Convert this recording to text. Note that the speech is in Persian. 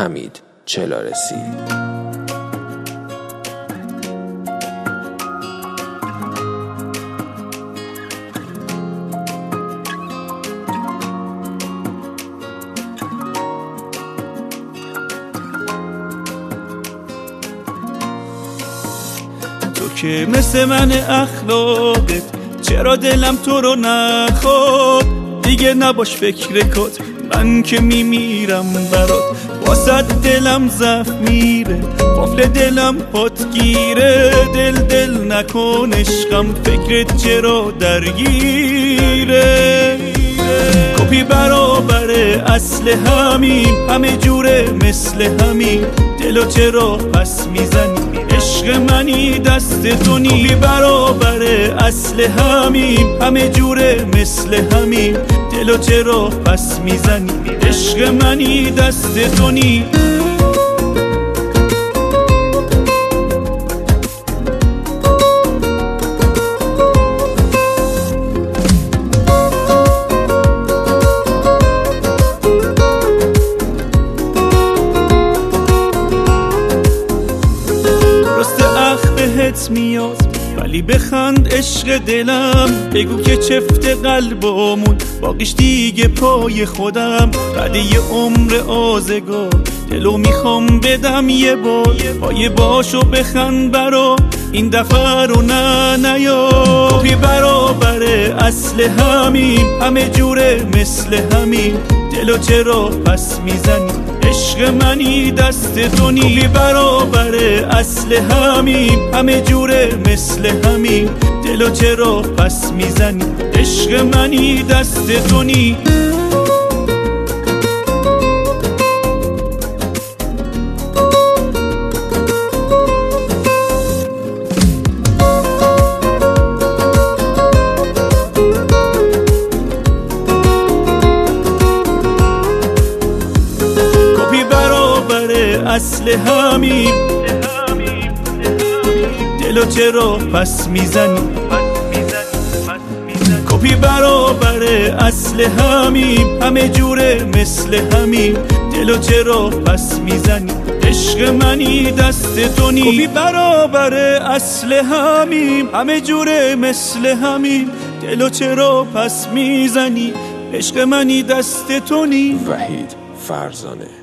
حمید چلارسی. تو که مثل من اخلاقت، چرا دلم تو رو نخواد؟ دیگه نباش فکر کت، من که میمیرم برات. واسه دلم زخم میره، قفل دلم پات گیره. دل نکن عشقم، فکرت چرا درگیره؟ کپی برابره اصل همین، همه جوره مثل همین. دلو چرا پس میزنی؟ عشق منی دست تو نی. کپی برابره اصل همین، همه جوره مثل همین. دلو چرا پس میزنی؟ عشق منی دست تو نی. بهت میاد ولی بخند عشق دلم. بگو که چفت قلبمون باقیش دیگه پای خودم. بعد یه عمر آزگار دلو میخوام بدم یه بار. پای باشو بخند برا این دفعه رو نیا. کپی برابره اصل همین، همه جوره مثل همین. دلو چرا پس میزنی؟ عشق منی دست تو نی. کپی برابره اصل همین، همه جوره مثل همین. دلو چرا پس میزنی؟ عشق منی دست تو نی. اصل همین، دلو چرا پس میزنی؟ کپی برابره اصل همین، همه جوره مثل همین. دلو چرا پس میزنی؟ عشق منی دست تو نی. کپی برابره اصل همین، همه جوره مثل همین. دلو چرا پس میزنی؟ عشق منی دست تو نی. وحید فرزانه.